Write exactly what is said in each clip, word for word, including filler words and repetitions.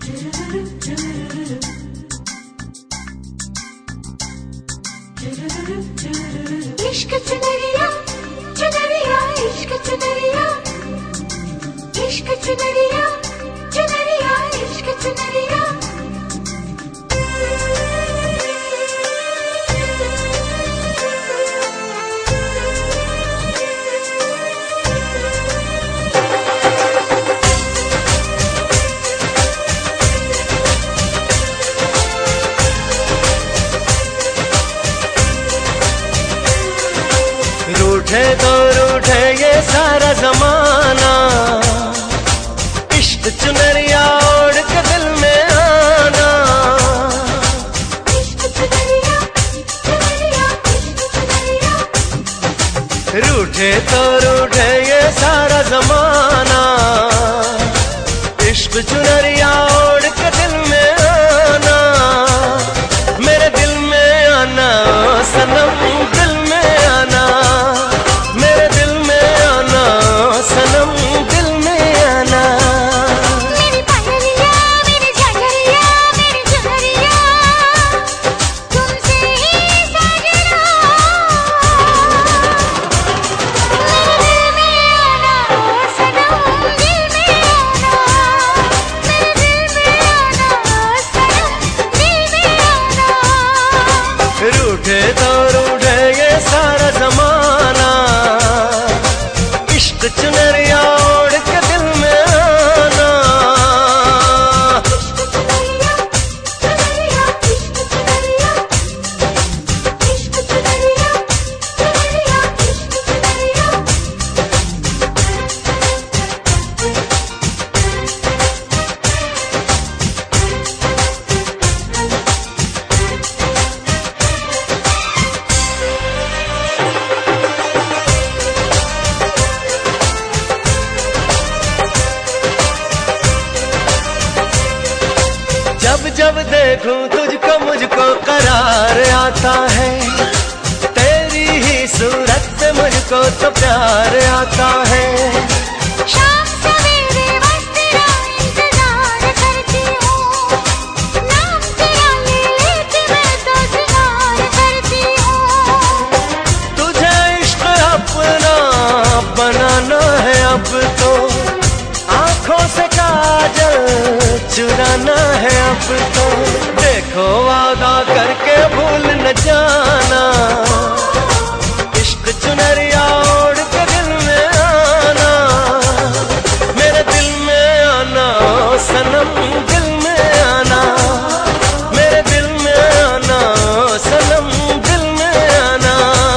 इश्क चुनरिया चुनरिया इश्क चुनरिया इश्क चुनरिया चुनरिया इश्क चुनरिया रूठे तो रूठे ये सारा जमाना, इश्क चुनरिया ओढ़ के दिल में आना। इश्क चुनरिया चुनरिया इश्क चुनरिया रूठे तो रूठे ये सारा जमाना, इश्क चुनरिया ओढ़ के दिल में आना। मेरे दिल में आना सनम, दिल में आना, मेरे दिल में आना सनम, दिल में आना। मेरी पायलिया मेरी झांझरिया मेरी चुनरिया तुमसे ही साजना। मेरे दिल में आना सनम, दिल में आना, मेरे दिल में आना सनम, दिल में आना। रूठे तो रूठे ये सारा जमाना, इश्क चुनरिया ओढ़ के दिल में आना। इश्क चुनरिया चुनरिया इश्क चुनरिया इश्क चुनरिया चुनरिया इश्क जब जब देखूं तुझको मुझको करार आता है, तेरी ही सूरत पे मुझको तो प्यार आता है। शाम सवेरे बस तेरा इंतजार करती हूँ, नाम तेरा ले लेके मैं तो जुगार करती हूँ। तुझे इश्क अपना बनाना है अब तो, आंखों से काजल चुराना है अब तो। देखो वादा करके भूल न जाना, इश्क चुनरिया ओढ़ के दिल में आना। मेरे दिल में आना सनम, दिल में आना, मेरे दिल में आना सनम, दिल में आना।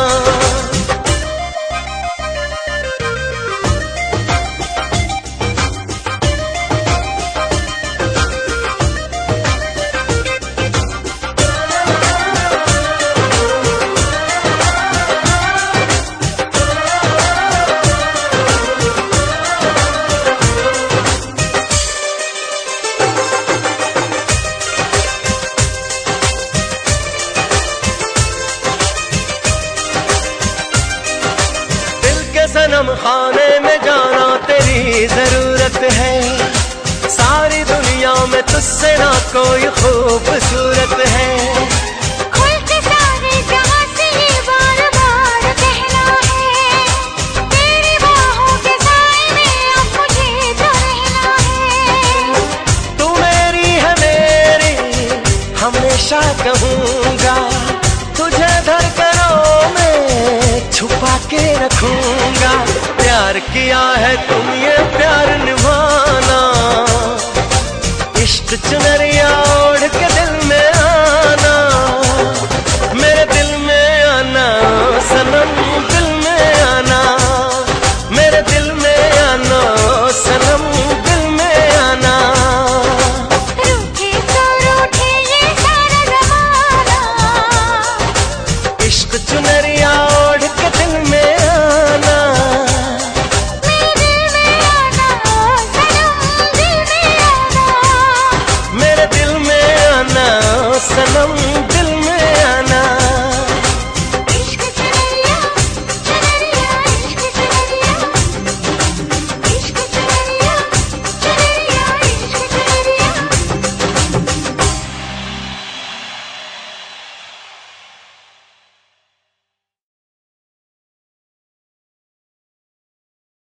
सनम खाने में जाना तेरी जरूरत है, सारी दुनिया में तुझसे ना कोई खूबसूरत है। खुल के सारे जहां से ये बार बार कहना है, तेरी बाहों के साए में अब मुझे तो रहना है। तू मेरी है मेरी हमेशा कहूँगा, तुझे धड़कनों में छुपा के रखूंगा। प्यार किया है तुम ये प्यार निभाना, इश्क चुन